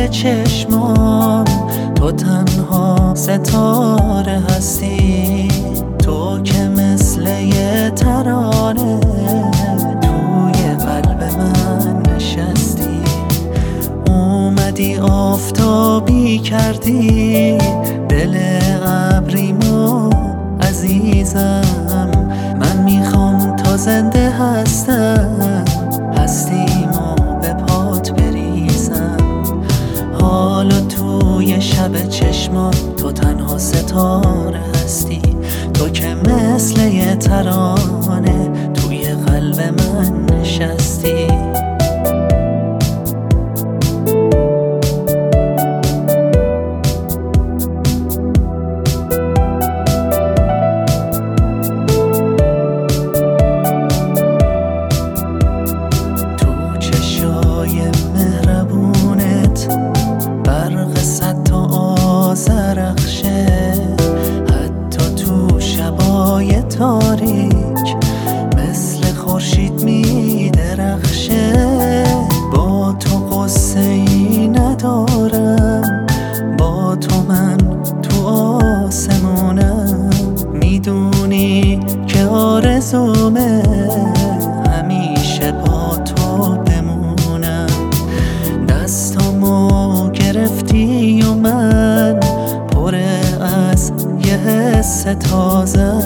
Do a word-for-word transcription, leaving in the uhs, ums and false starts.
چشمام تو تنها ستاره هستی، تو که مثل یه ترانه توی قلب من نشستی. اومدی آفتابی کردی دل ابریمو عزیزم، من میخوام تا زنده هستم هستیمو به پات بریزم. حالا توی شب چشمام تو تنها ستاره هستی، تو که مثل یه ترانه توی قلب من نشستی. حتی تو شبای تاریک مثل خورشید می درخشه. با تو قصه ای ندارم، با تو من تو آسمونم. میدونی که آرزومه همیشه با تو بمونم. دستامو گرفتی و من پر از یه حس تازه